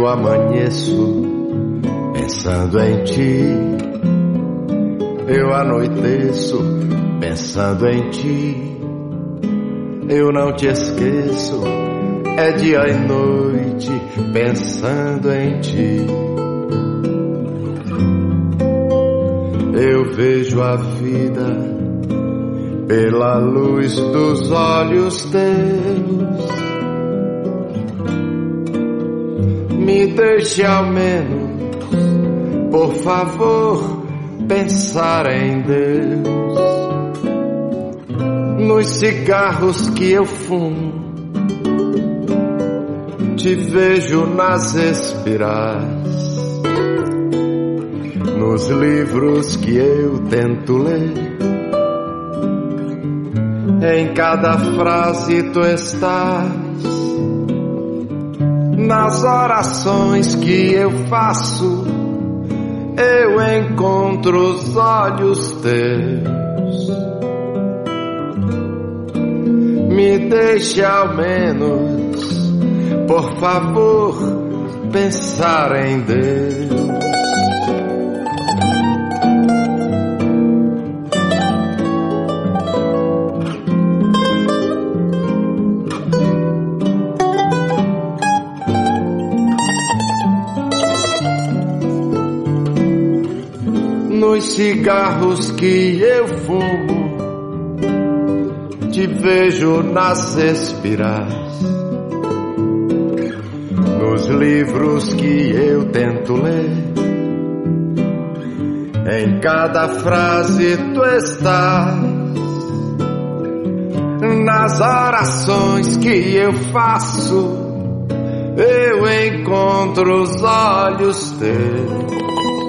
Eu amanheço pensando em ti, eu anoiteço pensando em ti, eu não te esqueço, é dia e noite pensando em ti. Eu vejo a vida pela luz dos olhos teus. Me deixe ao menos, por favor, pensar em Deus. Nos cigarros que eu fumo, te vejo nas espirais. Nos livros que eu tento ler, em cada frase tu estás. Nas orações que eu faço, eu encontro os olhos teus. Me deixe ao menos, por favor, pensar em Deus. Nos cigarros que eu fumo, te vejo nas espirais. Nos livros que eu tento ler, em cada frase tu estás. Nas orações que eu faço, eu encontro os olhos teus.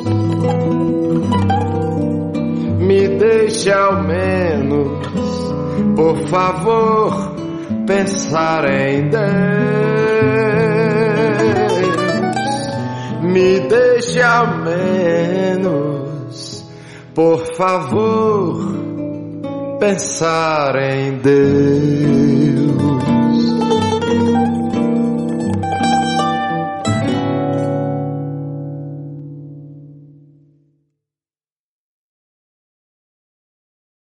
Me deixe ao menos, por favor, pensar em Deus. Me deixe ao menos, por favor, pensar em Deus.